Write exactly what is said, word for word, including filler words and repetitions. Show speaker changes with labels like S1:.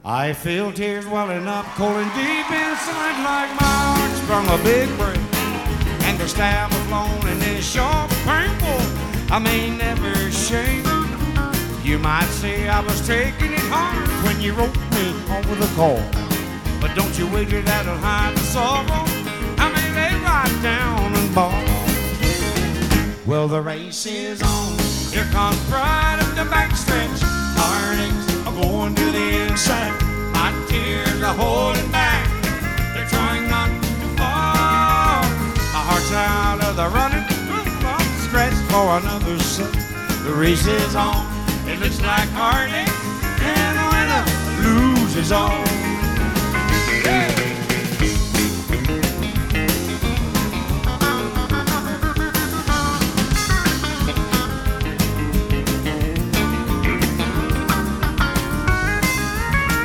S1: I feel tears welling up cold and deep inside like my heart sprung a big break. And the stab of loneliness sharp painful, I may never shake. You might say I was taking it hard when you wrote me over the call. But don't you wager that'll hide the sorrow, I may lay right down and bawl. Well, the race is on, here comes pride up the backstretch. Heartaches are going to the inside, my tears are holding back, they're trying not to fall. My heart's out of the running, I'm stretched for another set. The race is on, it looks like heartache, and the winner loses all. Yeah.